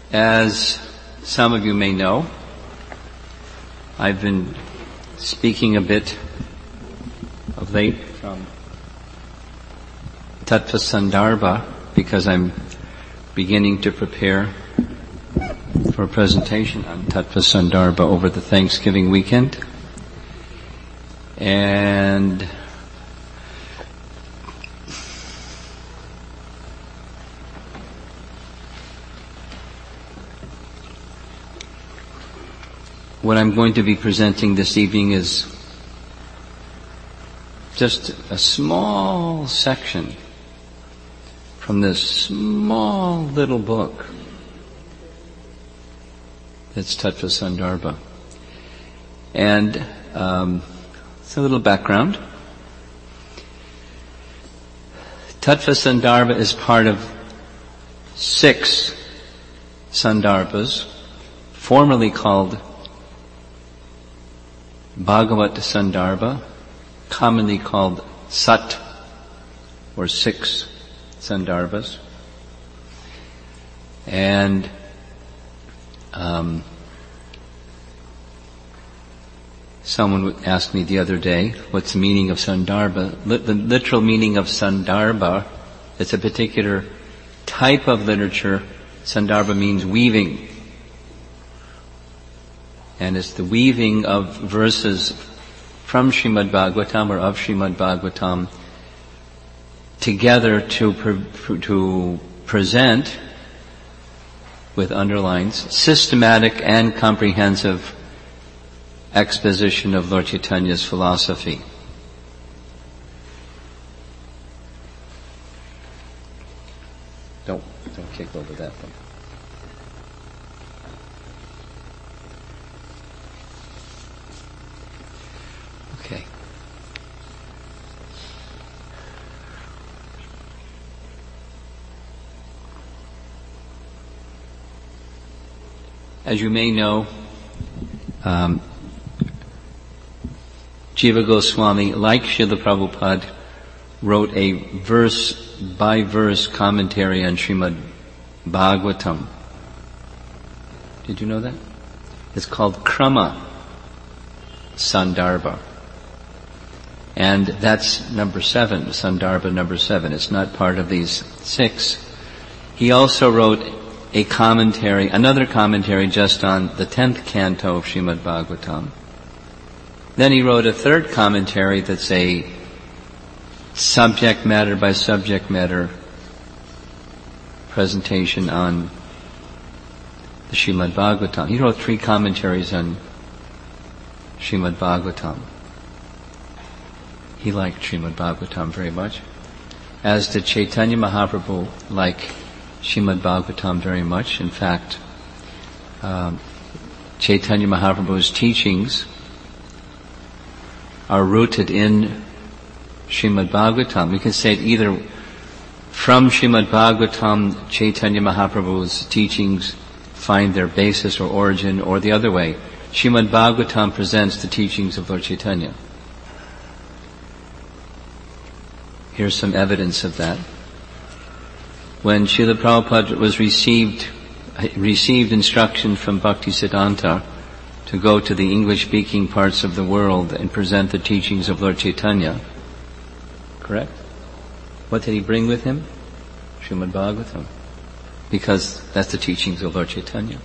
As some of you may know, I've been speaking a bit of late from Tattva Sandarbha because I'm beginning to prepare for a presentation on Tattva Sandarbha over the Thanksgiving weekend. And what I'm going to be presenting this evening is just a small section from this small little book that's Tattva Sandarbha. And it's a little background. Tattva Sandarbha is part of 6 Sandarbhas, formerly called Bhagavat Sandarbha, commonly called Sat, or 6 Sandarbhas. And someone asked me the other day, what's the meaning of Sandarbha? The literal meaning of Sandarbha, it's a particular type of literature. Sandarbha means weaving. And it's the weaving of verses from Srimad Bhagavatam or of Srimad Bhagavatam together to present, with underlines, systematic and comprehensive exposition of Lord Chaitanya's philosophy. Don't kick over that one. Okay. As you may know, Jiva Goswami, like Srila Prabhupada, wrote a verse-by-verse commentary on Srimad Bhagavatam. Did you know that? It's called Krama Sandarbha. And that's number 7, Sandarbha number 7. It's not part of these 6. He also wrote a commentary, another commentary just on the 10th canto of Srimad Bhagavatam. Then he wrote a third commentary that's a subject matter by subject matter presentation on the Srimad Bhagavatam. He wrote 3 commentaries on Srimad Bhagavatam. He liked Srimad Bhagavatam very much, as did Chaitanya Mahaprabhu like Srimad Bhagavatam very much. In fact, Chaitanya Mahaprabhu's teachings are rooted in Srimad Bhagavatam. We can say it either from Srimad Bhagavatam, Chaitanya Mahaprabhu's teachings find their basis or origin, or the other way. Srimad Bhagavatam presents the teachings of Lord Chaitanya. Here's some evidence of that. When Srila Prabhupada was received instruction from Bhaktisiddhanta to go to the English-speaking parts of the world and present the teachings of Lord Chaitanya. Correct? What did he bring with him? Srimad Bhagavatam. Because that's the teachings of Lord Chaitanya.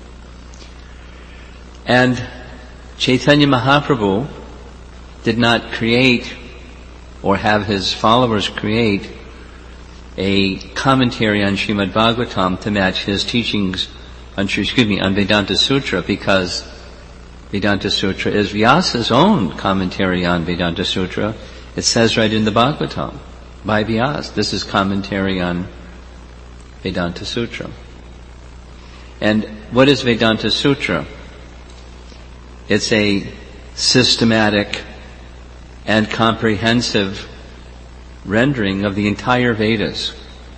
And Chaitanya Mahaprabhu did not create or have his followers create a commentary on Srimad Bhagavatam to match his teachings on Vedanta Sutra, because Vedanta Sutra is Vyasa's own commentary on Vedanta Sutra. It says right in the Bhagavatam, by Vyasa, this is commentary on Vedanta Sutra. And what is Vedanta Sutra? It's a systematic and comprehensive rendering of the entire Vedas.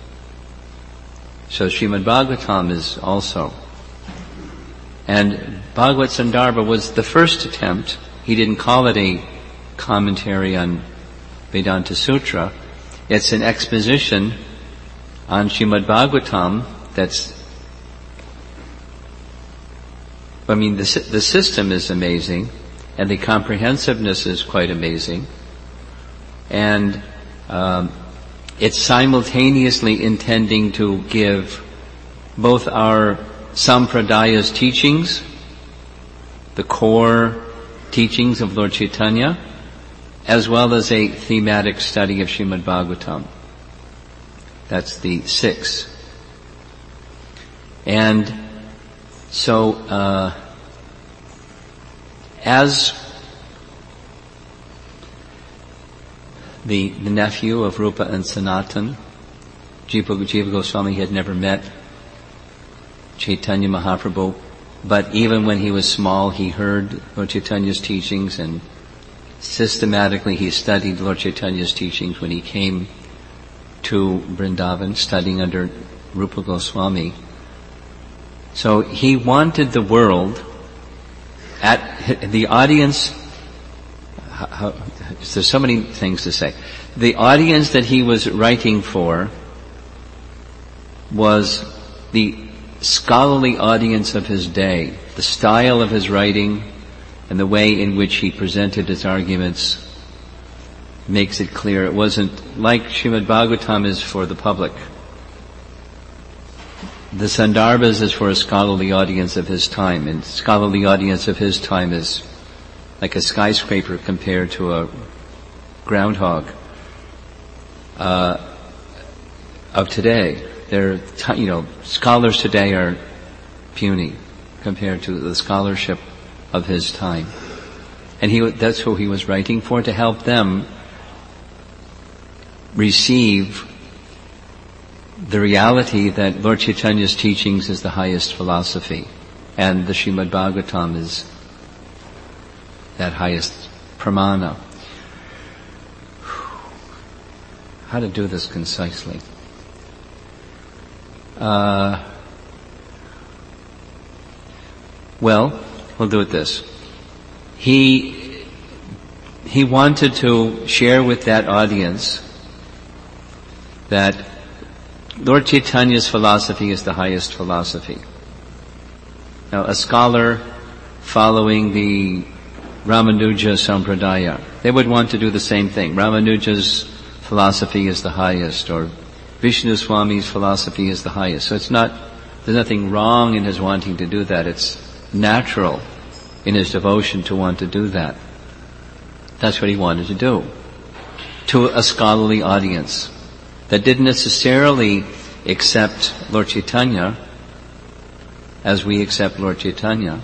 So Srimad Bhagavatam is also. And Bhagavat Sandarbha was the first attempt. He didn't call it a commentary on Vedanta Sutra. It's an exposition on Srimad Bhagavatam that's I mean, the system is amazing, and the comprehensiveness is quite amazing, and it's simultaneously intending to give both our Sampradaya's teachings, the core teachings of Lord Chaitanya, as well as a thematic study of Srimad Bhagavatam. That's the 6. And so, as the nephew of Rupa and Sanatan, Jiva Goswami had never met Chaitanya Mahaprabhu, but even when he was small, he heard Lord Chaitanya's teachings, and systematically he studied Lord Chaitanya's teachings when he came to Vrindavan, studying under Rupa Goswami. So he wanted the world, at the audience, there's so many things to say. The audience that he was writing for was the scholarly audience of his day. The style of his writing and the way in which he presented his arguments makes it clear it wasn't like Srimad Bhagavatam is for the public. The Sandarbhas is for a scholarly audience of his time, and scholarly audience of his time is like a skyscraper compared to a groundhog of today. Scholars today are puny compared to the scholarship of his time. And that's who he was writing for, to help them receive the reality that Lord Chaitanya's teachings is the highest philosophy, and the Srimad Bhagavatam is that highest pramana. How to do this concisely? Well, we'll do it this. He wanted to share with that audience that Lord Chaitanya's philosophy is the highest philosophy. Now, a scholar following the Ramanuja Sampradaya, they would want to do the same thing. Ramanuja's philosophy is the highest, or Vishnu Swami's philosophy is the highest. So there's nothing wrong in his wanting to do that. It's natural in his devotion to want to do that. That's what he wanted to do to a scholarly audience that didn't necessarily accept Lord Chaitanya as we accept Lord Chaitanya.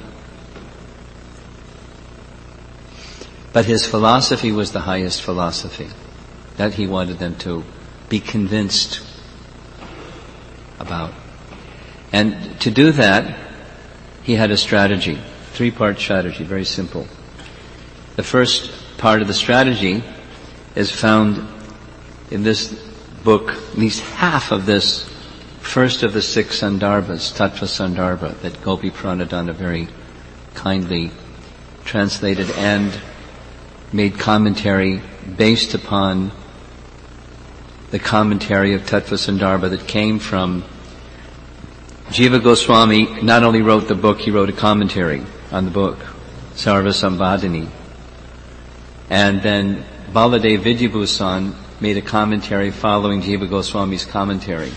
But his philosophy was the highest philosophy. That he wanted them to be convinced about. And to do that, he had a strategy, 3-part strategy, very simple. The first part of the strategy is found in this book, at least half of this first of the 6 Sandarbhas, Tattva Sandarbha, that Gopi Pranadhana very kindly translated and made commentary based upon the commentary of Tattva Sandarbha that came from Jiva Goswami. Not only wrote the book, he wrote a commentary on the book, Sarva Sambhadini. And then Baladev Vidyabhusan made a commentary following Jiva Goswami's commentary.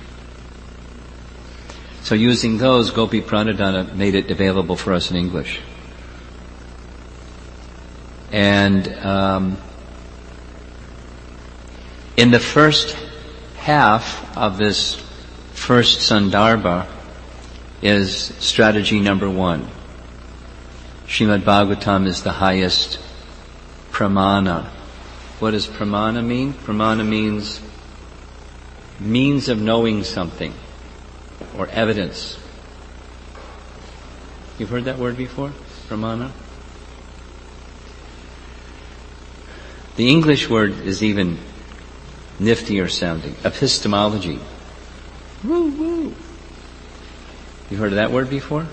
So using those, Gopi Pranadhana made it available for us in English. And in the first half of this first Sandarbha is strategy number 1. Srimad Bhagavatam is the highest pramana. What does pramana mean? Pramana means of knowing something, or evidence. You've heard that word before? Pramana? The English word is even niftier sounding. Epistemology. Woo woo. You've heard of that word before?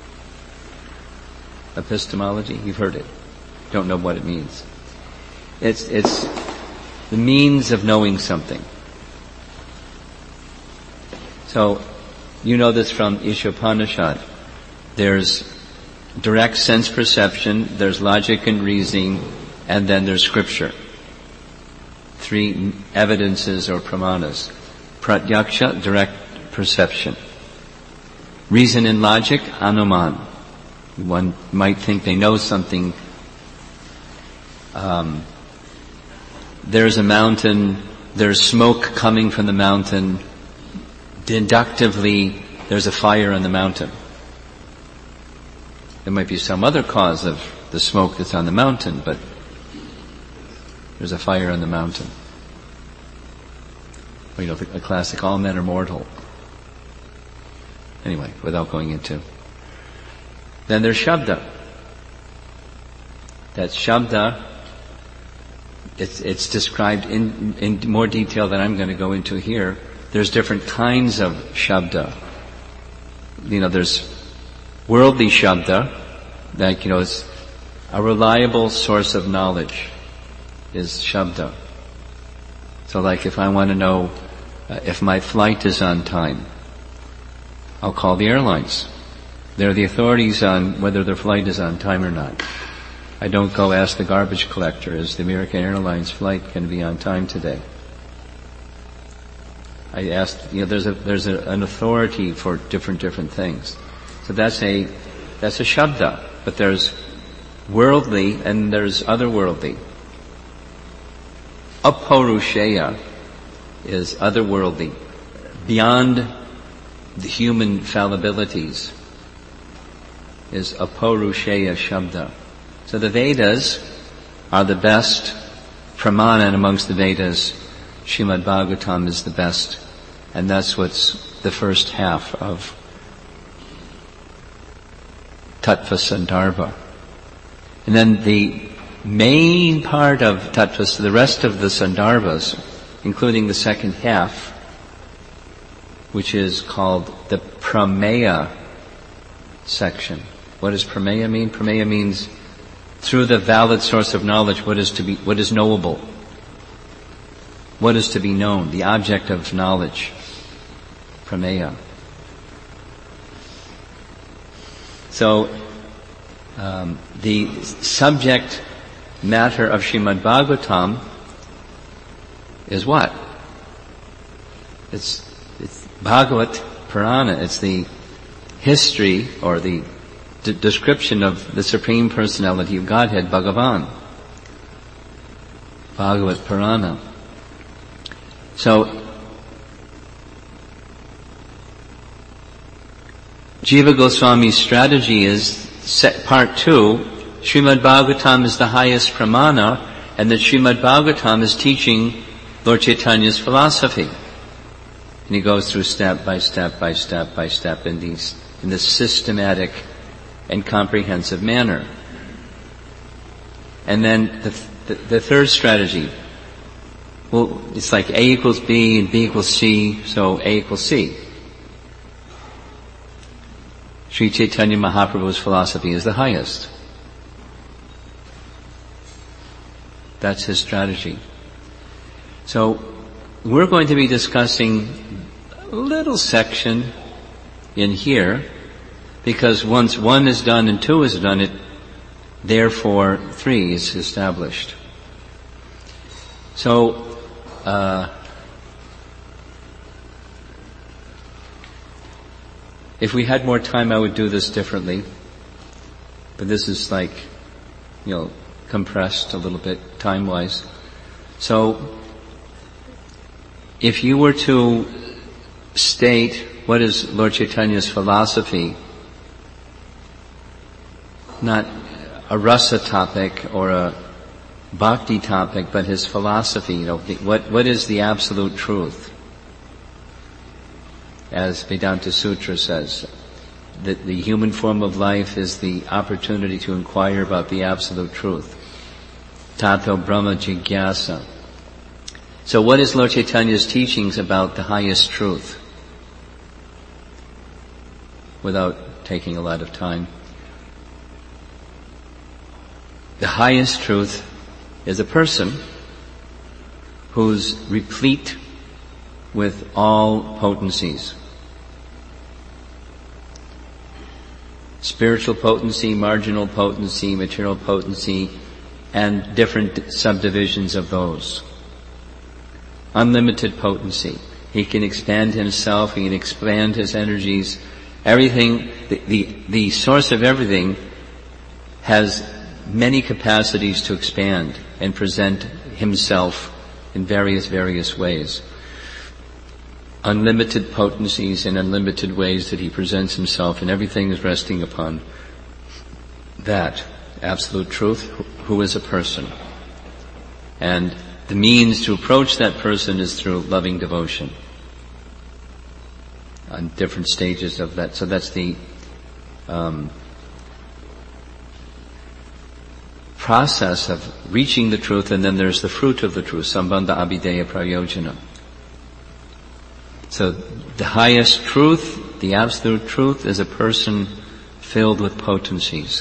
Epistemology? You've heard it. Don't know what it means. It's the means of knowing something. So, you know this from Ishopanishad. There's direct sense perception, there's logic and reasoning, and then there's scripture. 3 evidences or pramanas. Pratyaksha, direct perception. Reason and logic, anuman. One might think they know something. There's a mountain, there's smoke coming from the mountain. Deductively, there's a fire on the mountain. There might be some other cause of the smoke that's on the mountain, but there's a fire on the mountain. Well, you know, the classic, all men are mortal. Anyway, without going into. Then there's Shabda. That Shabda, it's described in more detail than I'm going to go into here. There's different kinds of Shabda. You know, there's worldly Shabda, like, you know, it's a reliable source of knowledge is Shabda. So like if I want to know if my flight is on time, I'll call the airlines. They're the authorities on whether their flight is on time or not. I don't go ask the garbage collector, is the American Airlines flight going to be on time today? I asked, you know, there's an authority for different things. So that's a Shabda. But there's worldly and there's otherworldly. Aparusheya is otherworldly, beyond the human fallibilities, is Aparusheya Shabda. So the Vedas are the best pramana, and amongst the Vedas, Srimad Bhagavatam is the best, and that's what's the first half of Tattva Sandarbha. And then the main part of Tattva, the rest of the Sandarbhas, including the second half, which is called the Prameya section. What does Prameya mean? Prameya means through the valid source of knowledge, what is knowable. What is to be known, the object of knowledge. Prameya. So, the subject matter of Srimad Bhagavatam is what? It's Bhagavat Purana. It's the history or the description of the Supreme Personality of Godhead, Bhagavan. Bhagavat Purana. So, Jiva Goswami's strategy is, part 2, Srimad Bhagavatam is the highest pramana, and that Srimad Bhagavatam is teaching Lord Chaitanya's philosophy. And he goes through step by step by step by step in this systematic and comprehensive manner. And then the third strategy, well, it's like A equals B and B equals C, so A equals C. Sri Chaitanya Mahaprabhu's philosophy is the highest. That's his strategy. So, we're going to be discussing a little section in here, because once 1 is done and 2 is done, therefore 3 is established. So, if we had more time, I would do this differently. But this is like, compressed a little bit time-wise. So, if you were to state what is Lord Chaitanya's philosophy, not a rasa topic or a bhakti topic, but his philosophy, what is the absolute truth? As Vedanta Sutra says, that the human form of life is the opportunity to inquire about the absolute truth. Tato Brahma Jigyasa. So what is Lord Chaitanya's teachings about the highest truth? Without taking a lot of time. The highest truth is a person who's replete with all potencies. spiritual potency, marginal potency, material potency, and different subdivisions of those. Unlimited potency. He can expand himself, he can expand his energies. Everything, the source of everything has many capacities to expand and present himself in various ways. Unlimited potencies and unlimited ways that he presents himself, and everything is resting upon that absolute truth, who is a person. And the means to approach that person is through loving devotion on different stages of that. So that's the process of reaching the truth, and then there's the fruit of the truth, sambandha abhideya prayojana. So the highest truth, the absolute truth, is a person filled with potencies.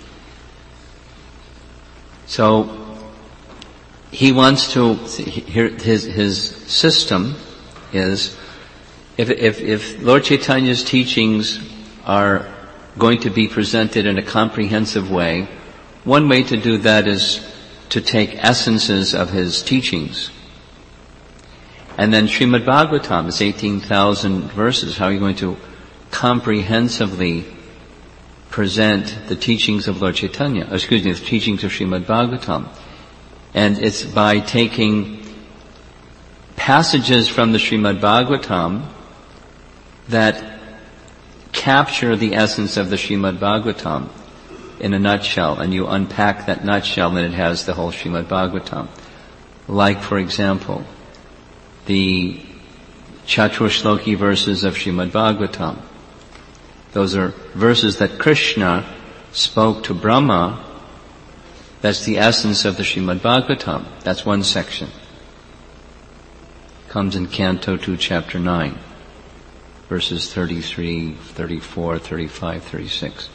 So he wants to, his system is, if Lord Chaitanya's teachings are going to be presented in a comprehensive way, one way to do that is to take essences of his teachings. And then Srimad Bhagavatam is 18,000 verses. How are you going to comprehensively present the teachings of Lord Chaitanya? The teachings of Srimad Bhagavatam. And it's by taking passages from the Srimad Bhagavatam that capture the essence of the Srimad Bhagavatam in a nutshell, and you unpack that nutshell and it has the whole Srimad Bhagavatam. Like, for example, the Chaturshloki verses of Srimad Bhagavatam. Those are verses that Krishna spoke to Brahma. That's the essence of the Srimad Bhagavatam. That's one section. Comes in Canto 2, Chapter 9, verses 33, 34, 35, 36.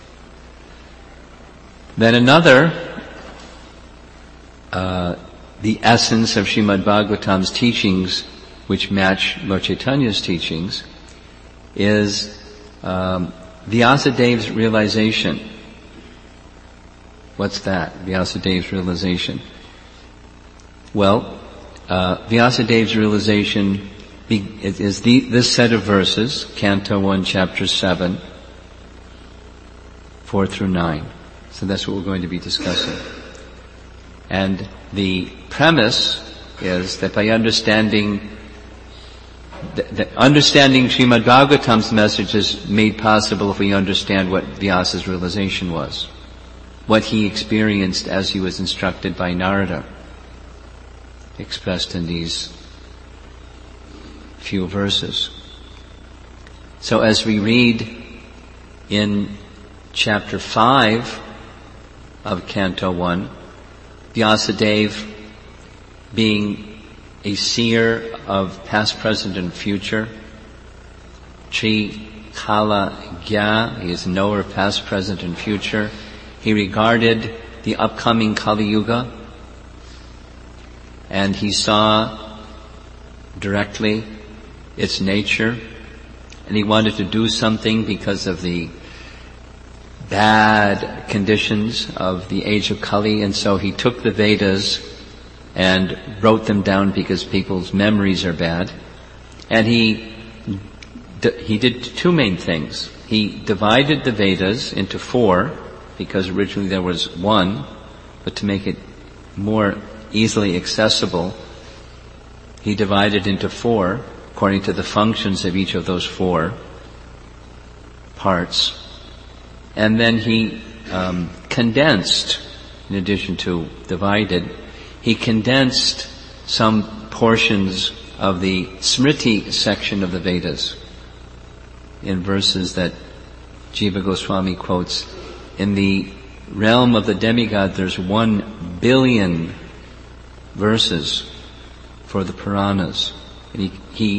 Then another, the essence of Srimad Bhagavatam's teachings, which match Lord Chaitanya's teachings, is Vyasadev's realization. What's that? Vyasadev's realization. Well, Vyasadev's realization is this set of verses, Canto 1, Chapter 7, 4 through 9. So that's what we're going to be discussing. And the premise is that by understanding Srimad Bhagavatam's message is made possible if we understand what Vyasa's realization was, what he experienced as he was instructed by Narada, expressed in these few verses. So as we read in Chapter 5 of Canto 1, Vyasadeva, being a seer of past, present, and future, Tri Kala Gya, he is a knower of past, present, and future. He regarded the upcoming Kali Yuga, and he saw directly its nature, and he wanted to do something because of the bad conditions of the age of Kali, and so he took the Vedas and wrote them down because people's memories are bad. And he did two main things. He divided the Vedas into 4, because originally there was 1, but to make it more easily accessible, he divided into 4 according to the functions of each of those 4 parts. And then he condensed, in addition to divided, he condensed some portions of the Smriti section of the Vedas in verses that Jiva Goswami quotes. In the realm of the demigod, there's 1 billion verses for the Puranas. And he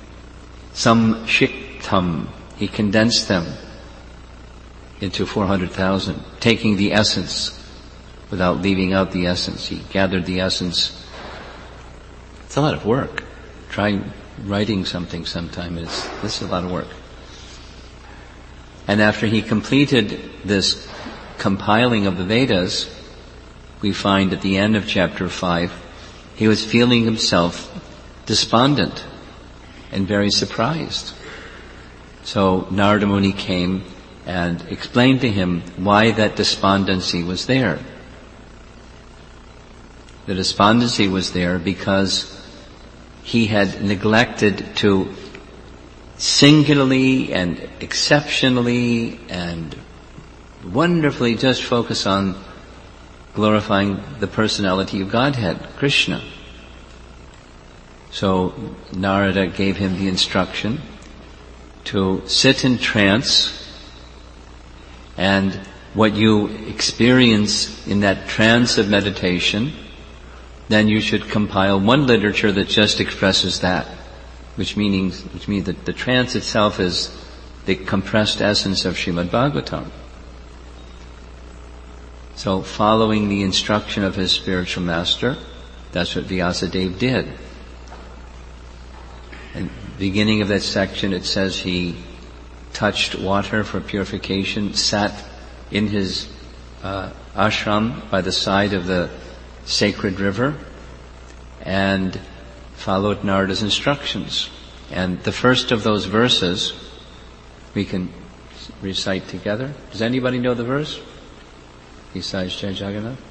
samshiktam, he condensed them into 400,000, taking the essence without leaving out the essence. He gathered the essence. It's a lot of work. Try writing something sometime. This is a lot of work. And after he completed this compiling of the Vedas, we find at the end of chapter 5, he was feeling himself despondent and very surprised. So Narada Muni came and explained to him why that despondency was there. The despondency was there because he had neglected to singularly and exceptionally and wonderfully just focus on glorifying the personality of Godhead, Krishna. So Narada gave him the instruction to sit in trance, and what you experience in that trance of meditation, then you should compile one literature that just expresses that, which means that the trance itself is the compressed essence of Srimad Bhagavatam. So following the instruction of his spiritual master, that's what Vyasadeva did. And beginning of that section, it says he touched water for purification, sat in his ashram by the side of the sacred river, and followed Narada's instructions. And the first of those verses we can recite together. Does anybody know the verse besides Jai Jagannath?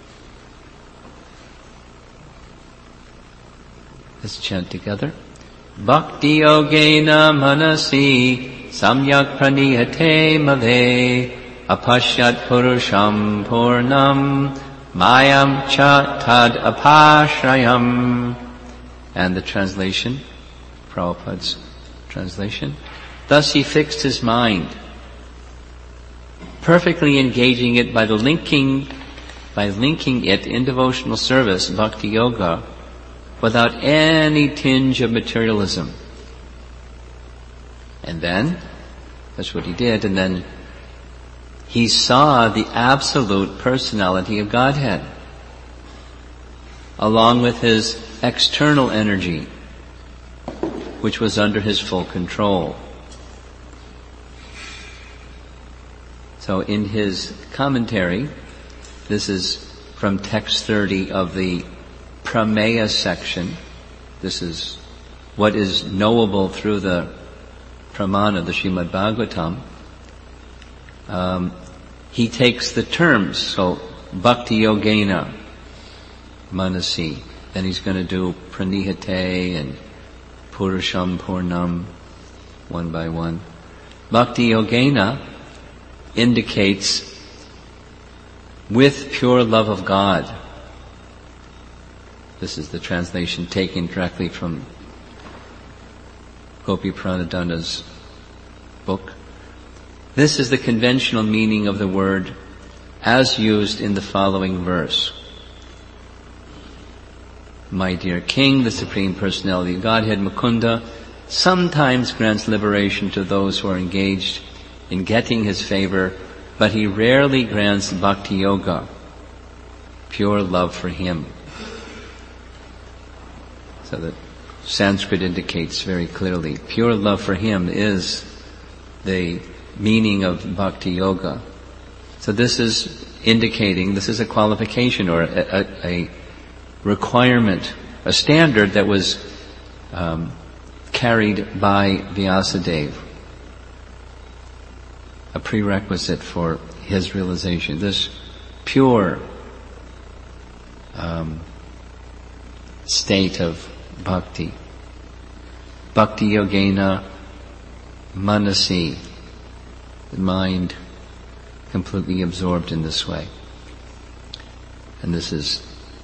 Let's chant together. Bhakti yogena manasi samyak pranihate mave apashyat purusham purnam mayam cha tad apashrayam. And the translation, Prabhupada's translation. Thus he fixed his mind, perfectly engaging it by linking it in devotional service, bhakti yoga, without any tinge of materialism. And then, that's what he did, and then he saw the absolute personality of Godhead, along with his external energy, which was under his full control. So in his commentary, this is from text 30 of the Prameya section. This is what is knowable through the Pramana, the Srimad Bhagavatam. He takes the terms, so Bhakti Yogena Manasi, then he's going to do Pranihate and Purusham Purnam one by one. Bhakti Yogena indicates with pure love of God. This is the translation taken directly from Gopi Pranadhana's book. This is the conventional meaning of the word as used in the following verse. My dear King, the Supreme Personality of Godhead, Mukunda, sometimes grants liberation to those who are engaged in getting his favor, but he rarely grants bhakti yoga, pure love for him. So the Sanskrit indicates very clearly, pure love for him is the meaning of bhakti yoga. So this is indicating, this is a qualification or a requirement, a standard that was carried by Vyasadeva, a prerequisite for his realization. This pure state of bhakti. Bhakti yogena manasi, the mind completely absorbed in this way. And this is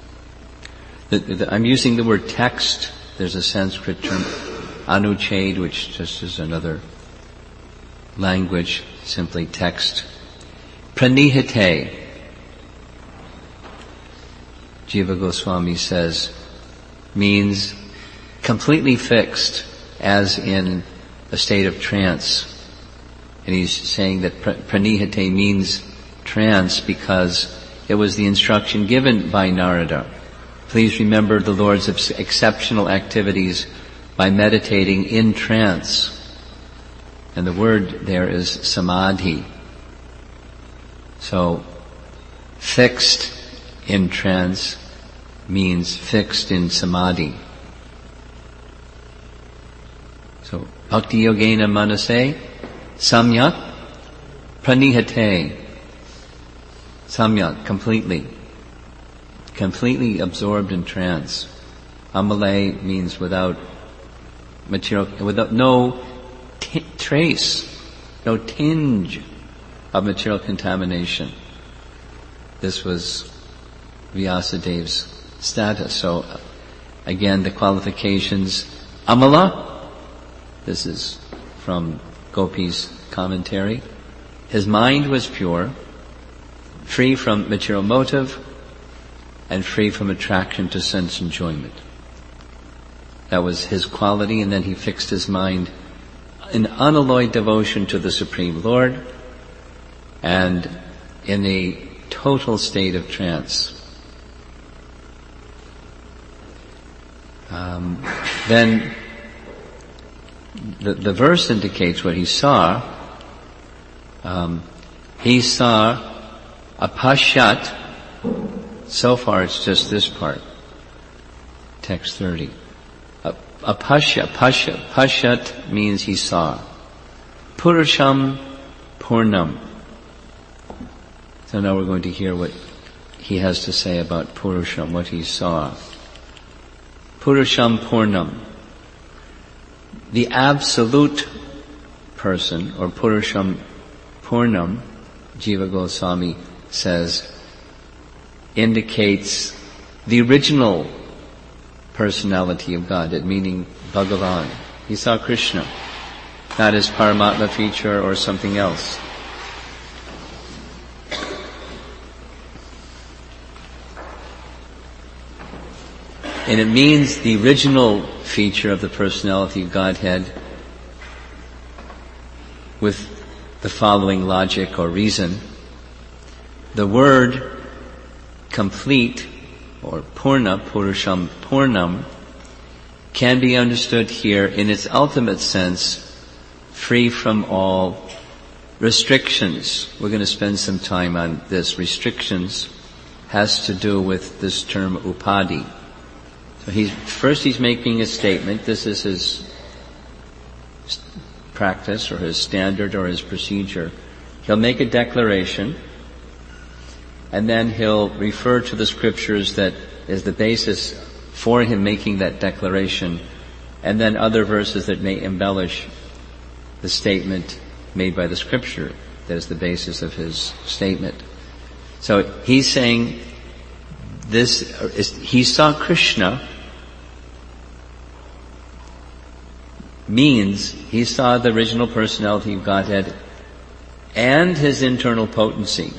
I'm using the word text. There's a Sanskrit term, anuchad, which just is another language, simply text. Pranihate, Jiva Goswami says, means completely fixed, as in a state of trance. And he's saying that pranihate means trance because it was the instruction given by Narada. Please remember the Lord's exceptional activities by meditating in trance. And the word there is samadhi. So, fixed in trance means fixed in samadhi. So, bhakti yogena manase samyak pranihate. Samyak, completely absorbed in trance. Amale means without material, without no trace, no tinge of material contamination. This was Vyasadev's status. So, again, the qualifications, amala, this is from Gopi's commentary. His mind was pure, free from material motive, and free from attraction to sense enjoyment. That was his quality, and then he fixed his mind in unalloyed devotion to the Supreme Lord, and in a total state of trance. Then the verse indicates what he saw. He saw apashyat. So far it's just this part. Text 30. Pashyat means he saw. Purusham Purnam. So now we're going to hear what he has to say about Purusham, what he saw. Purusham Purnam. The absolute person, or Purusham Purnam, Jiva Goswami says, indicates the original personality of God, meaning Bhagavan. He saw Krishna, not his Paramatma feature or something else. And it means the original feature of the personality of Godhead with the following logic or reason. The word complete, or Purna, Purusham Purnam, can be understood here in its ultimate sense, free from all restrictions. We're going to spend some time on this. Restrictions has to do with this term upadi. So he's making a statement. This is his practice or his standard or his procedure. He'll make a declaration, and then he'll refer to the scriptures that is the basis for him making that declaration, and then other verses that may embellish the statement made by the scripture that is the basis of his statement. So he's saying he saw Krishna means he saw the original personality of Godhead and his internal potency.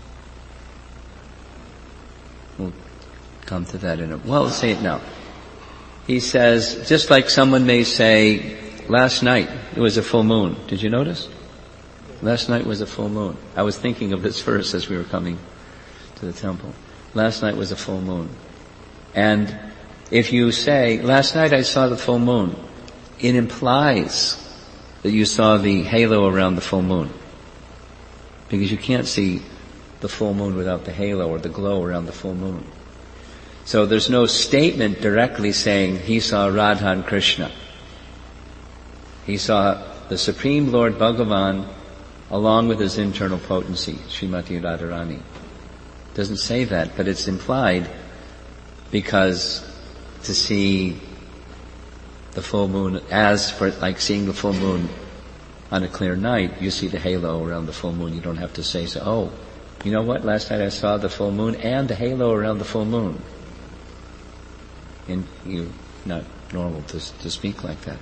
We'll come to that in a... Well, let's say it now. He says, just like someone may say, last night it was a full moon. Did you notice? Last night was a full moon. I was thinking of this verse as we were coming to the temple. Last night was a full moon. And if you say, last night I saw the full moon, it implies that you saw the halo around the full moon. Because you can't see the full moon without the halo or the glow around the full moon. So there's no statement directly saying he saw Radha and Krishna. He saw the Supreme Lord Bhagavan along with his internal potency, Srimati Radharani. Doesn't say that, but it's implied because to see the full moon, as for like seeing the full moon on a clear night, you see the halo around the full moon. You don't have to say, so, oh, you know what? Last night I saw the full moon and the halo around the full moon. And you're not normal to speak like that.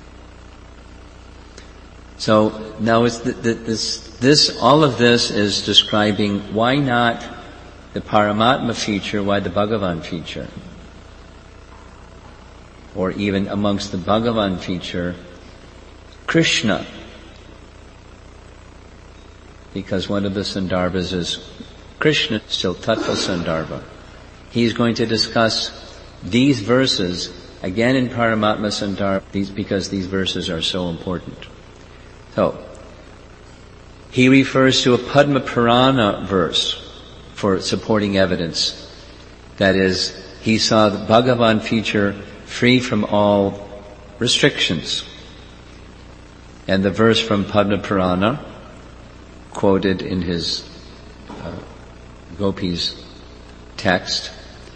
So now it's all of this is describing why not the Paramatma feature, why the Bhagavan feature? Or even amongst the Bhagavan feature, Krishna. Because one of the Sandarbhas is Krishna, still Tattva Sandarbha. He's going to discuss these verses again in Paramatma Sandarbha because these verses are so important. So, he refers to a Padma Purana verse for supporting evidence. That is, he saw the Bhagavan feature free from all restrictions. And the verse from Padma Purana, quoted in his Gopi's text,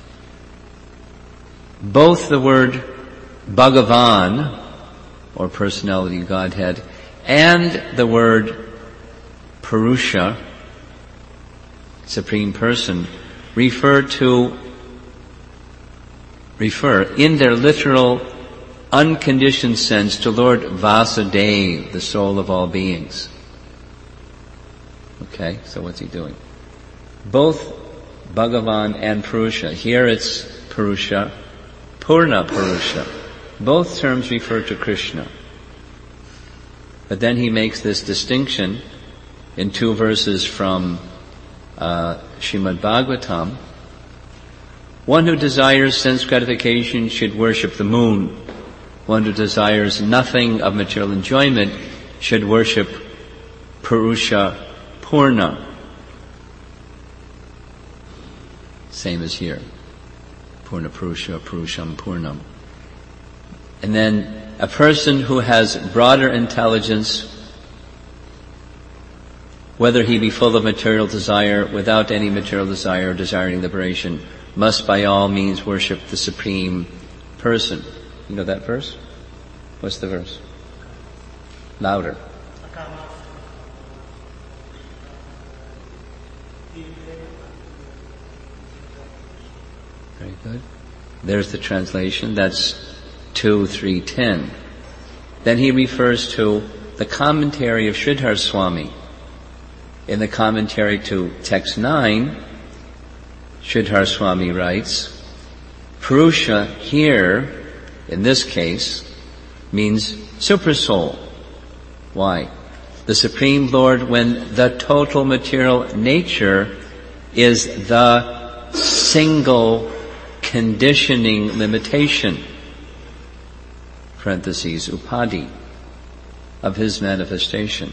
both the word Bhagavan, or personality Godhead, and the word Purusha, Supreme Person, refer in their literal, unconditioned sense to Lord Vasudeva, the soul of all beings. Okay, so what's he doing? Both Bhagavan and Purusha. Here it's Purusha, Purna Purusha. Both terms refer to Krishna. But then he makes this distinction in two verses from Srimad Bhagavatam. One who desires sense gratification should worship the moon. One who desires nothing of material enjoyment should worship Purusha Purna. Same as here. Purna Purusha, Purusham Purnam. And then a person who has broader intelligence, whether he be full of material desire, without any material desire, desiring liberation, must by all means worship the Supreme Person. You know that verse? What's the verse? Louder. Very good. There's the translation. That's 2:3:10. Then he refers to the commentary of Sridhar Swami. In the commentary to text 9, Sridhar Swami writes, Purusha here, in this case, means supersoul. Why? The Supreme Lord, when the total material nature is the single conditioning limitation, parentheses, upadi, of his manifestation.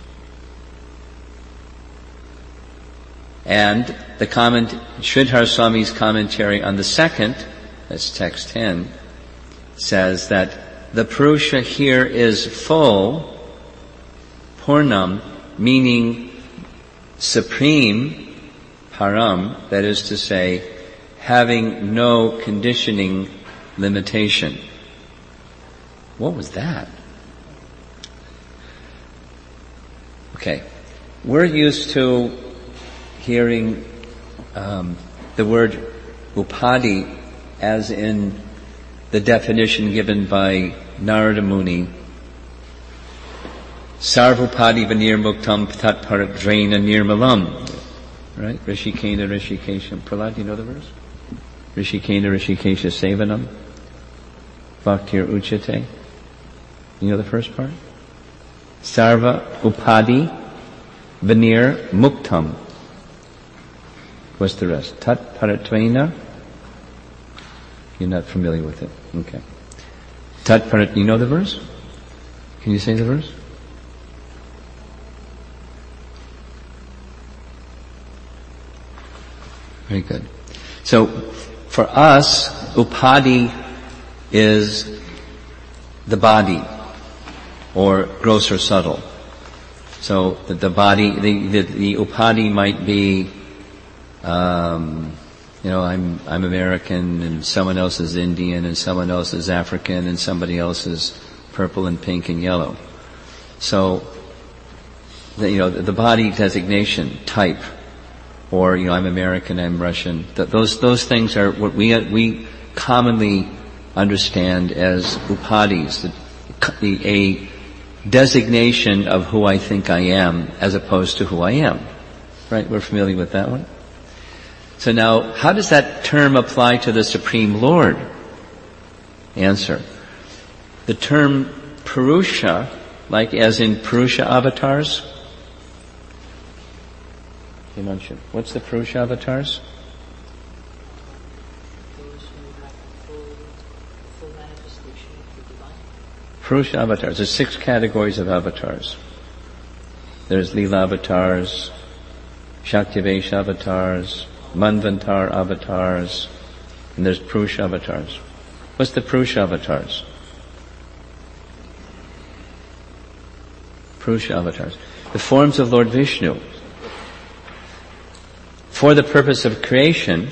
And the Sridhar Swami's commentary on the second, that's text 10, says that the Purusha here is full, Purnam, meaning supreme, Param, that is to say, having no conditioning limitation. What was that? Okay. We're used to hearing the word upadi as in the definition given by Narada Muni. Sarvupadi vanir muktam tat paradraina nirmalam. Right? Rishikena Rishikesha. Prahlad, do you know the verse? Rishikena Rishikesha Sevanam. Bhaktir Uchate. You know the first part? Sarva upadi vanir muktam. What's the rest? Tat paratvena. You're not familiar with it. Okay. Tat parat. You know the verse? Can you say the verse? Very good. So, for us, upadi is the body, or gross or subtle. So, the body, the upadi might be, I'm American, and someone else is Indian, and someone else is African, and somebody else is purple and pink and yellow. So, the body designation, type, or, I'm American, I'm Russian. Those things are what we commonly understand as upadis, a designation of who I think I am, as opposed to who I am. Right? We're familiar with that one? So now, how does that term apply to the Supreme Lord? Answer. The term Purusha, like as in Purusha avatars. What's the Purusha avatars? Purusha avatars. There's 6 categories of avatars. There's Leela avatars, Shaktivesh avatars, Manvantar avatars, and there's Purusha avatars. What's the Purusha avatars? Purusha avatars. The forms of Lord Vishnu. For the purpose of creation,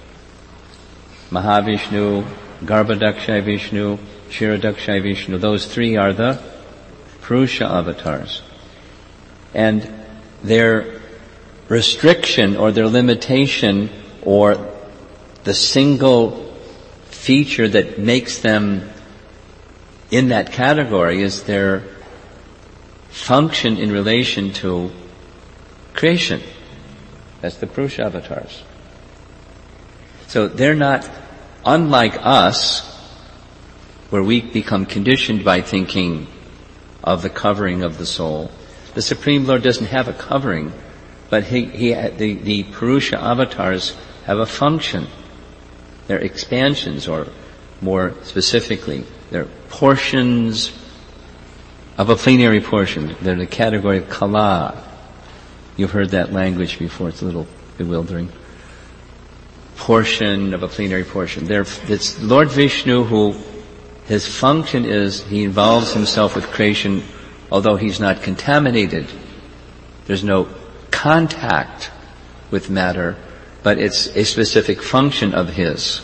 Mahavishnu, Garbhodakshaya Vishnu, Kshirodakshaya Vishnu, those three are the Purusha avatars. And their restriction or their limitation or the single feature that makes them in that category is their function in relation to creation. That's the Purusha avatars. So they're not unlike us, where we become conditioned by thinking of the covering of the soul. The Supreme Lord doesn't have a covering, but the Purusha avatars have a function. They're expansions, or more specifically, they're portions of a plenary portion. They're the category of kala. You've heard that language before. It's a little bewildering. Portion of a plenary portion. It's Lord Vishnu who, his function is, he involves himself with creation, although he's not contaminated. There's no contact with matter, but it's a specific function of his.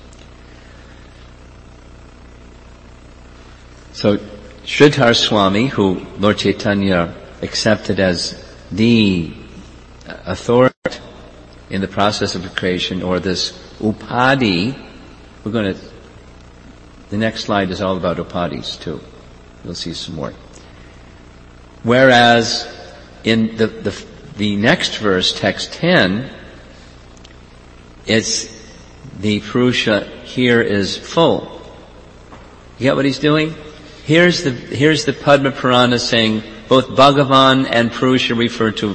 So, Sridhar Swami, who Lord Chaitanya accepted as the authority in the process of creation, or this upadhi, the next slide is all about upadhis too. You'll see some more. Whereas in the next verse, text 10, it's the Purusha here is full. You get what he's doing? Here's the Padma Purana saying both Bhagavan and Purusha refer to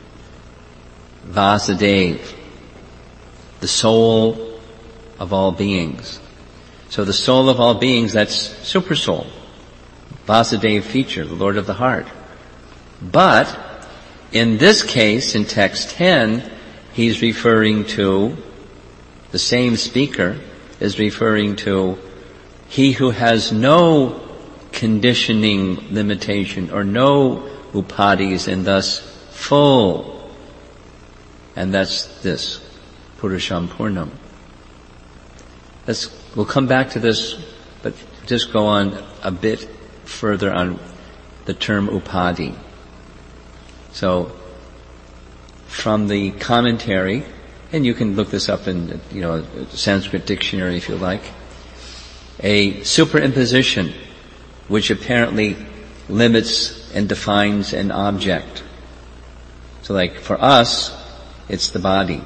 Vasudeva, the soul of all beings. So the soul of all beings, that's super soul. Vasudeva feature, the Lord of the heart. But in this case, in text 10, he's referring to, the same speaker is referring to he who has no conditioning limitation or no upadhis and thus full. And that's this, Purusham Purnam. We'll come back to this, but just go on a bit further on the term upadhi. So, from the commentary, and you can look this up in, a Sanskrit dictionary if you like, a superimposition which apparently limits and defines an object. So like for us, it's the body.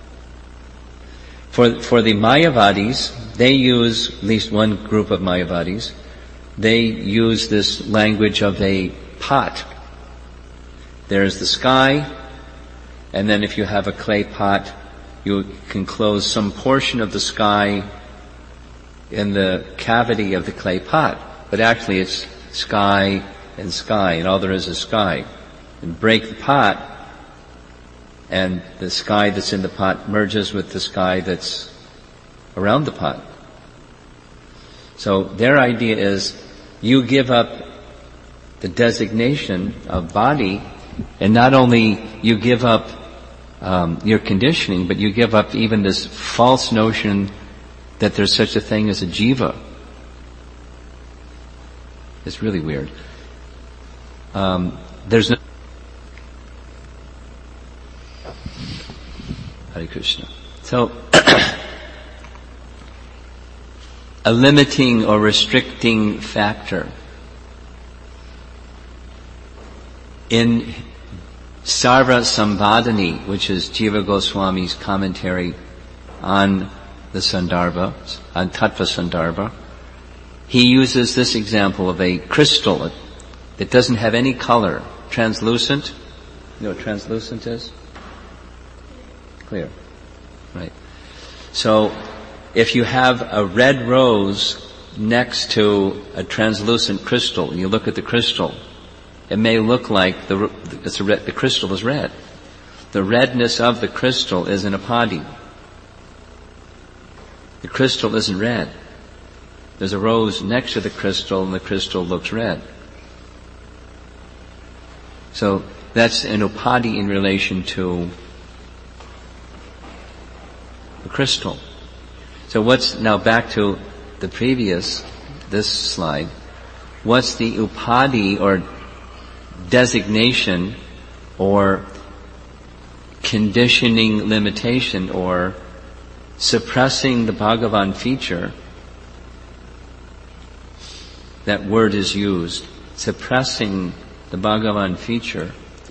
For the Mayavadis, they use, at least one group of Mayavadis, they use this language of a pot. There's the sky, and then if you have a clay pot, you can close some portion of the sky in the cavity of the clay pot. But actually it's sky, and all there is sky. And break the pot, and the sky that's in the pot merges with the sky that's around the pot. So their idea is you give up the designation of body, and not only you give up your conditioning, but you give up even this false notion that there's such a thing as a jiva. It's really weird. There's no Hare Krishna. So, a limiting or restricting factor in Sarva Sambhadani, which is Jiva Goswami's commentary on the Sandarbha, on Tattva Sandarbha, he uses this example of a crystal that doesn't have any color, translucent. You know what translucent is? Clear. Right. So, if you have a red rose next to a translucent crystal, and you look at the crystal, it may look like the crystal is red. The redness of the crystal is an upadi. The crystal isn't red. There's a rose next to the crystal, and the crystal looks red. So that's an upadi in relation to the crystal. So now back to this slide. What's the upadi or designation or conditioning limitation or suppressing the Bhagavan feature? That word is used. Suppressing the Bhagavan feature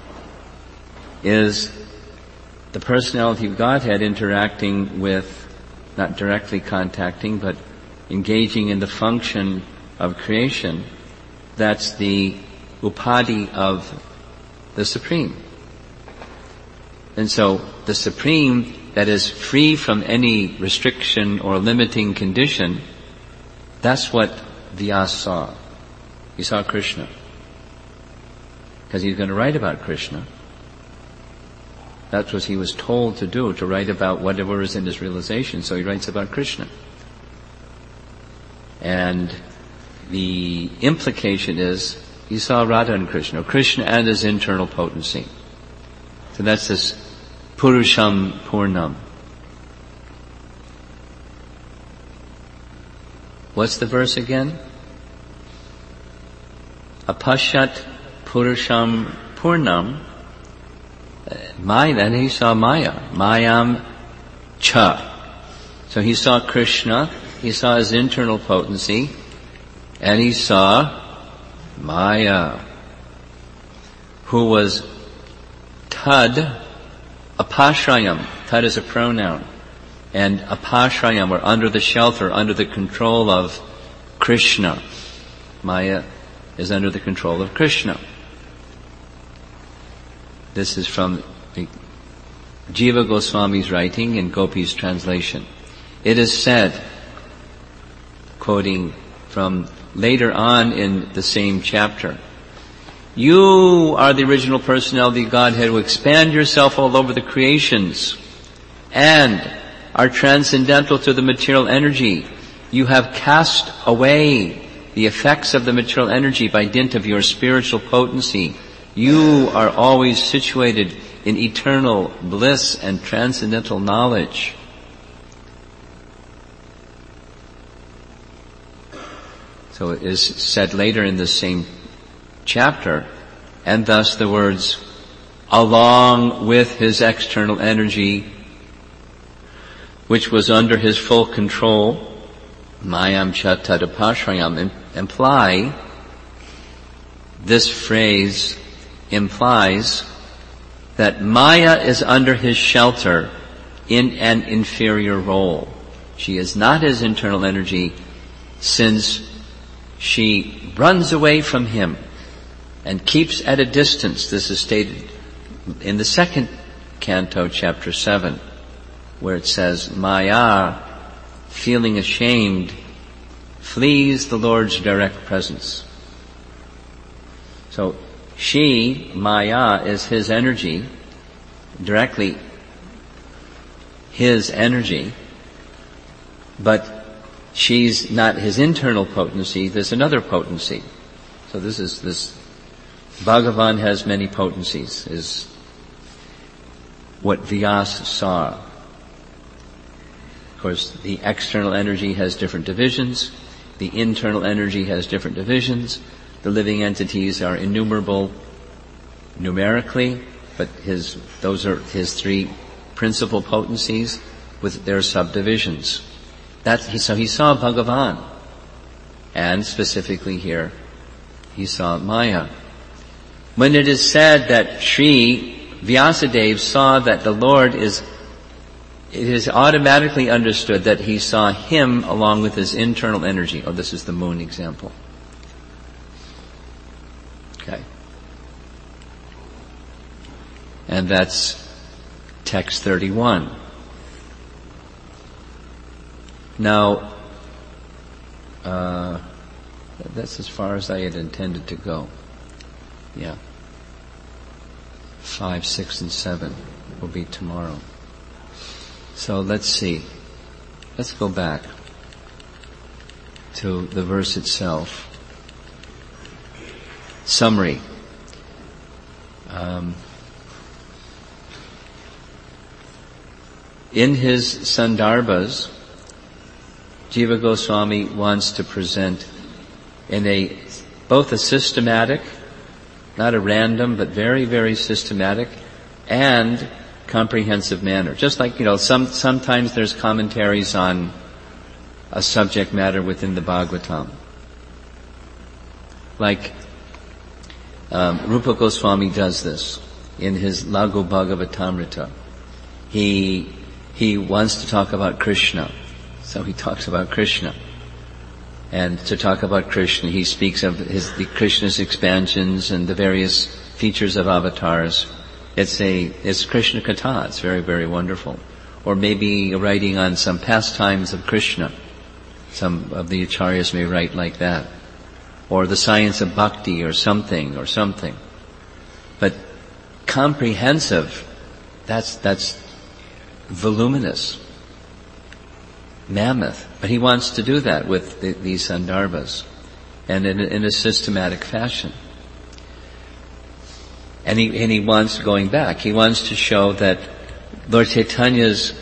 is the personality of Godhead interacting with, not directly contacting, but engaging in the function of creation. That's the upadi of the Supreme. And so the Supreme that is free from any restriction or limiting condition, that's what Vyasa saw. He saw Krishna. Because he's going to write about Krishna. That's what he was told to do, to write about whatever is in his realization, so he writes about Krishna. And the implication is, he saw Radha and Krishna, or Krishna and his internal potency. So that's this Purusham Purnam. What's the verse again? Apashat Purusham Purnam. Then he saw Maya. Mayam Cha. So he saw Krishna, he saw his internal potency, and he saw Maya, who was Tad Apashrayam. Tad is a pronoun. And Apashrayam, or under the shelter, under the control of Krishna. Maya is under the control of Krishna. This is from the Jiva Goswami's writing in Gopi's translation. It is said, quoting from later on in the same chapter, "You are the original personality of Godhead who expand yourself all over the creations and are transcendental to the material energy. You have cast away the effects of the material energy by dint of your spiritual potency. You are always situated in eternal bliss and transcendental knowledge." So it is said later in the same chapter, and thus the words, along with his external energy, which was under his full control, Mayam Cha Tadapashrayam, imply, this phrase implies that Maya is under his shelter in an inferior role. She is not his internal energy, since she runs away from him and keeps at a distance. This is stated in the second canto, chapter 7, where it says, Maya, feeling ashamed, flees the Lord's direct presence. So she, Maya, is his energy, directly his energy, but she's not his internal potency, there's another potency. So this Bhagavan has many potencies, is what Vyasa saw. Of course, the external energy has different divisions, the internal energy has different divisions, the living entities are innumerable numerically, but those are his three principal potencies with their subdivisions. So he saw Bhagavan, and specifically here, he saw Maya. When it is said that Sri Vyasadeva saw that the Lord it is automatically understood that he saw him along with his internal energy. Oh, this is the moon example. Okay. And that's text 31. Now, that's as far as I had intended to go. Yeah. 5, 6, and 7 will be tomorrow. So let's see. Let's go back to the verse itself. Summary. In his Sandarbhas, Jiva Goswami wants to present in both a systematic, not a random, but very, very systematic and comprehensive manner. Just like, sometimes there's commentaries on a subject matter within the Bhagavatam. Like, Rupa Goswami does this in his Laghu Bhagavatamrita. He wants to talk about Krishna, so he talks about Krishna. And to talk about Krishna, he speaks of the Krishna's expansions and the various features of avatars. It's Krishna Katha. It's very, very wonderful. Or maybe writing on some pastimes of Krishna. Some of the acharyas may write like that. Or the science of bhakti or something. But comprehensive, that's voluminous, mammoth. But he wants to do that with these Sandarbhas, and in a systematic fashion. And he wants, going back, he wants to show that Lord Chaitanya's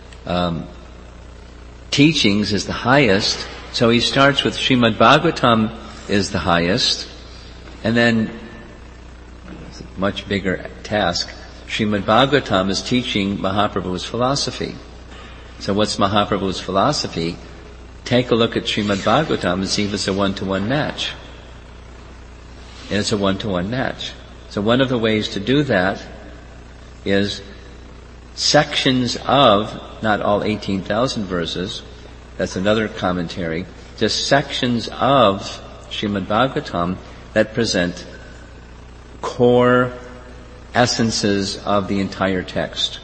teachings is the highest. So he starts with Srimad Bhagavatam is the highest, and then it's a much bigger task. Srimad Bhagavatam is teaching Mahaprabhu's philosophy. So what's Mahaprabhu's philosophy? Take a look at Srimad Bhagavatam and see if it's a one-to-one match. And it's a one-to-one match. So one of the ways to do that is sections of, not all 18,000 verses, that's another commentary, just sections of Srimad Bhagavatam that present core essences of the entire text.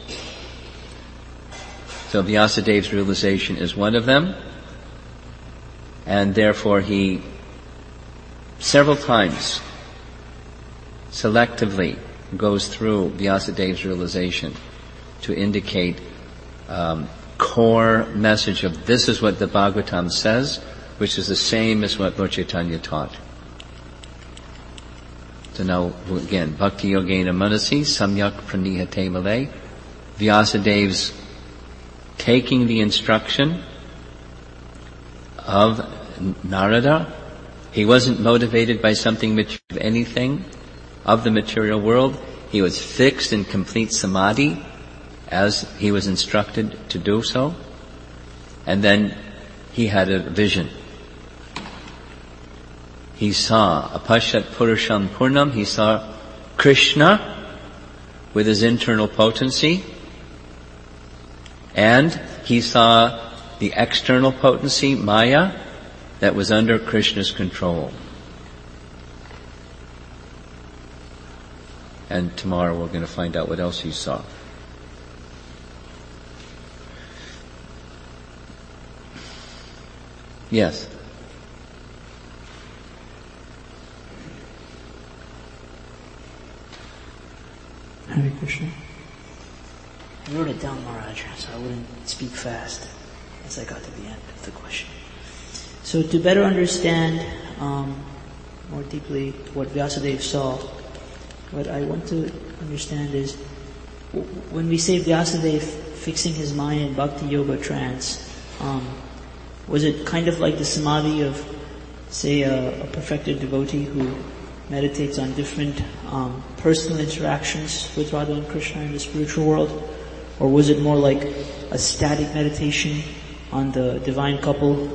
So Vyasadev's realization is one of them, and therefore he several times selectively goes through Vyasadev's realization to indicate core message of this is what the Bhagavatam says, which is the same as what Lord Chaitanya taught. So now, again, Bhakti Yogena Manasi, Samyak Pranihate Malay, Vyasadev's taking the instruction of Narada. He wasn't motivated by anything of the material world. He was fixed in complete samadhi as he was instructed to do so. And then he had a vision. He saw Apashat Purusham Purnam. He saw Krishna with his internal potency, and he saw the external potency, Maya, that was under Krishna's control. And tomorrow we're going to find out what else he saw. Yes. Hare Krishna. I wrote it down, Maharaj, so I wouldn't speak fast as I got to the end of the question. So to better understand more deeply what Vyasadeva saw, what I want to understand is when we say Vyasadeva fixing his mind in Bhakti Yoga trance, was it kind of like the samadhi of, say, a perfected devotee who meditates on different personal interactions with Radha and Krishna in the spiritual world? Or was it more like a static meditation on the divine couple?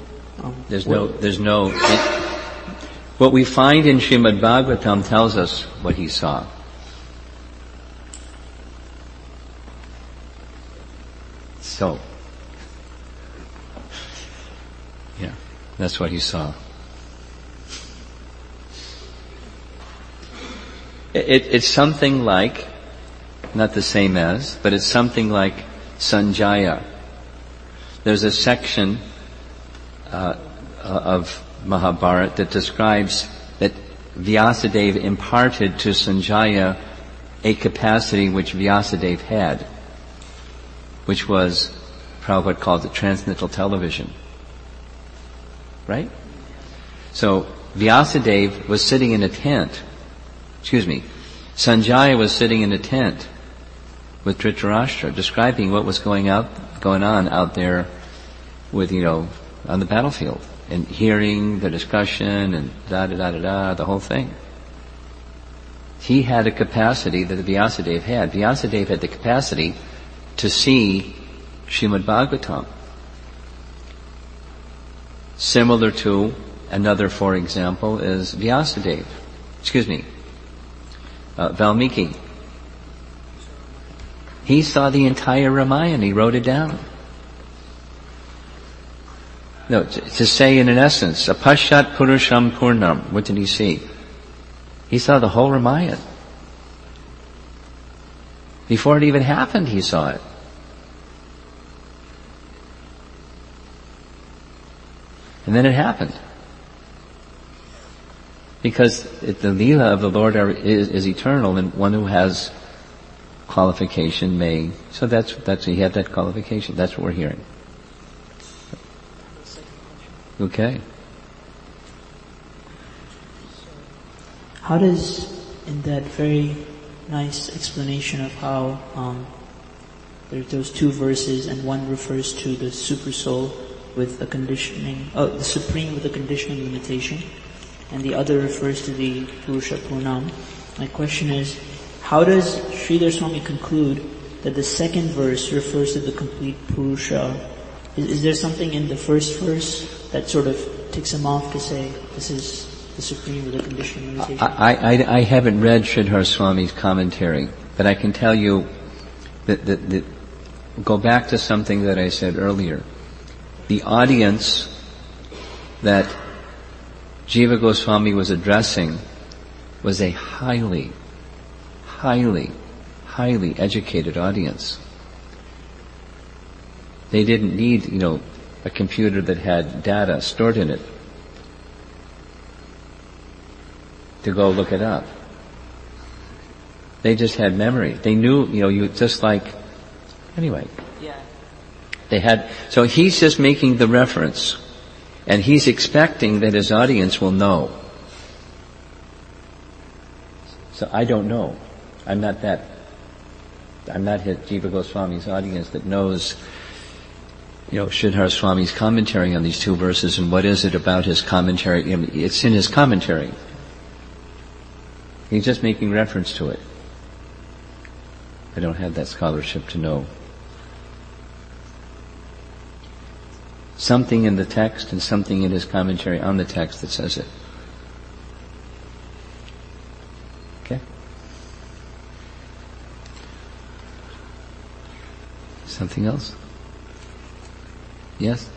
What we find in Srimad Bhagavatam tells us what he saw. So, yeah, that's what he saw. It's something like, not the same as, but it's something like Sanjaya. There's a section of Mahabharata that describes that Vyasadeva imparted to Sanjaya a capacity which Vyasadeva had, which was Prabhupada called it transcendental television. Right? So Vyasadeva was sitting in a tent. Sanjaya was sitting in a tent with Dhritarashtra, describing what was going on out there with, on the battlefield, and hearing the discussion and the whole thing. He had a capacity that Vyasadeva had. Vyasadeva had the capacity to see Srimad Bhagavatam. Similar to another, for example, is Vyasadeva. Valmiki. He saw the entire Ramayana. He wrote it down. No, to say in an essence, apashat purusham purnam. What did he see? He saw the whole Ramayana. Before it even happened, he saw it. And then it happened. Because the Leela of the Lord is eternal, and one who has qualification may. So that's he had that qualification. That's what we're hearing. Okay. How does, in that very nice explanation of how there's those two verses, and one refers to the super soul with a conditioning, the supreme with a conditioning limitation, and the other refers to the Purusha Purnam. My question is, how does Sridhar Swami conclude that the second verse refers to the complete Purusha? Is there something in the first verse that sort of ticks him off to say this is the supreme with a conditioning limitation? I haven't read Sridhar Swami's commentary, but I can tell you that go back to something that I said earlier. The audience that Jiva Goswami was addressing was a highly educated audience. They didn't need, a computer that had data stored in it to go look it up. They just had memory. They knew, you just like, anyway. Yeah. They had, so he's just making the reference, and he's expecting that his audience will know. So I don't know. I'm not Jiva Goswami's audience that knows, Sridhar Swami's commentary on these two verses, and what is it about his commentary? It's in his commentary. He's just making reference to it. I don't have that scholarship to know. Something in the text and something in his commentary on the text that says it. Okay? Something else? Yes?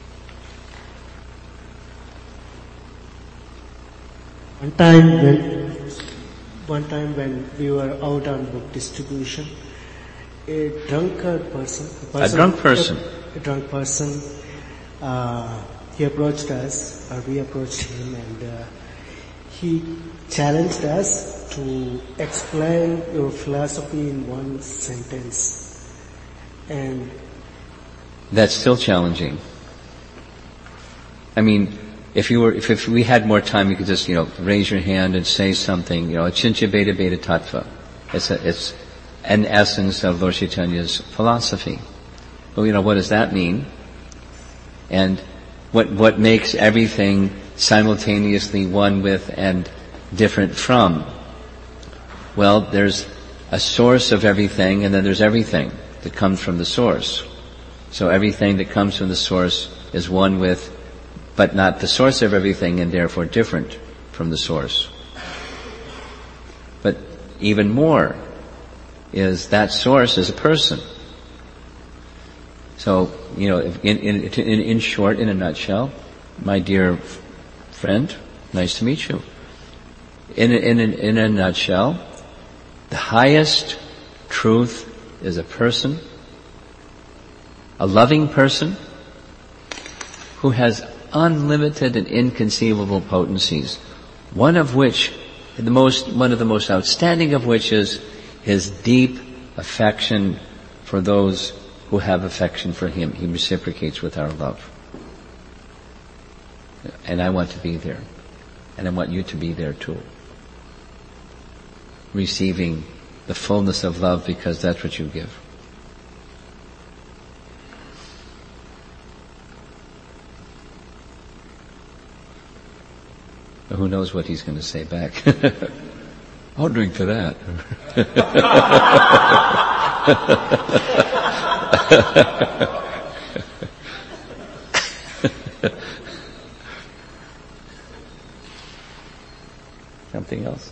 One time when we were out on book distribution, a drunk person, he approached us, or we approached him, and he challenged us to explain your philosophy in one sentence. And that's still challenging. I mean, if we had more time, you could just, raise your hand and say something, Achintya Beta Beta Tattva. It's an essence of Lord Chaitanya's philosophy. But, what does that mean? And what makes everything simultaneously one with and different from? Well, there's a source of everything, and then there's everything that comes from the source. So everything that comes from the source is one with, but not the source of everything, and therefore different from the source. But even more is that source is a person. So, in short, in a nutshell, my dear friend, nice to meet you. In a nutshell, the highest truth is a person, a loving person who has unlimited and inconceivable potencies, one of the most outstanding of which is his deep affection for those who have affection for him. He reciprocates with our love. And I want to be there. And I want you to be there too. Receiving the fullness of love, because that's what you give. Who knows what he's going to say back? I'll drink to that. Something else?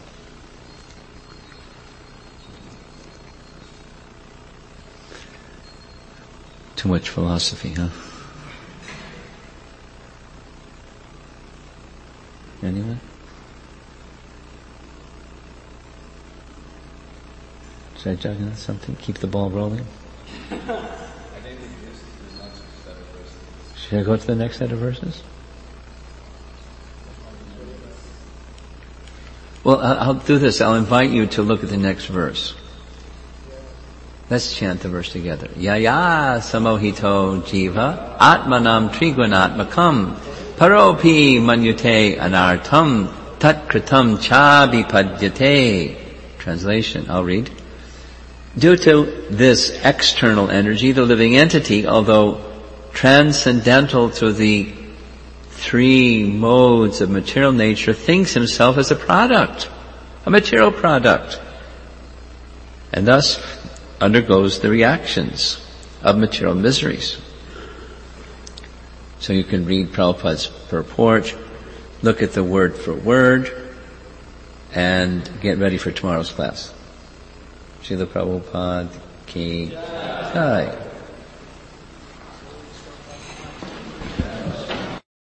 Too much philosophy, huh? Anyone? Should I jog on something? Keep the ball rolling? Should I go to the next set of verses? Well, I'll do this. I'll invite you to look at the next verse. Let's chant the verse together. Yaya samohito jiva atmanam triguanatmakam paropi manyute anartam tatkritam chabipadyate. Translation, I'll read. Due to this external energy, the living entity, although transcendental to the three modes of material nature, thinks himself as a product, a material product, and thus undergoes the reactions of material miseries. So you can read Prabhupada's purport, look at the word for word, and get ready for tomorrow's class. Srila Prabhupada ki jai.